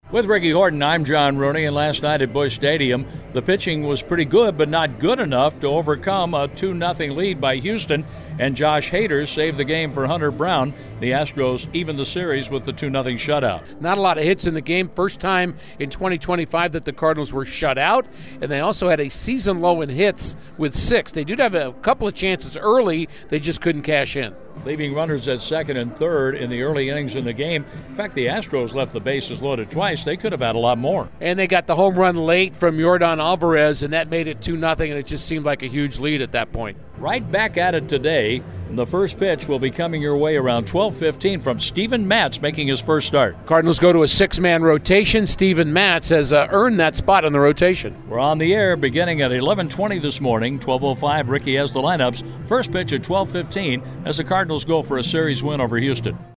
With Ricky Horton, I'm John Rooney, and last night at Busch Stadium, the pitching was pretty good, but not good enough to overcome a 2-0 lead by Houston, and Josh Hader saved the game for Hunter Brown. The Astros evened the series with the 2-0 shutout. Not a lot of hits in the game. First time in 2025 that the Cardinals were shut out, and they also had a season low in hits with 6. They did have a couple of chances early, they just couldn't cash in. Leaving runners at second and third in the early innings in the game. In fact, the Astros left the bases loaded twice. They could have had a lot more. And they got the home run late from Yordan Alvarez, and that made it 2-0, and it just seemed like a huge lead at that point. Right back at it today. The first pitch will be coming your way around 12:15 from Steven Matz making his first start. Cardinals go to a 6-man rotation. Steven Matz has earned that spot in the rotation. We're on the air beginning at 11:20 this morning. 12:05, Ricky has the lineups. First pitch at 12:15 as the Cardinals go for a series win over Houston.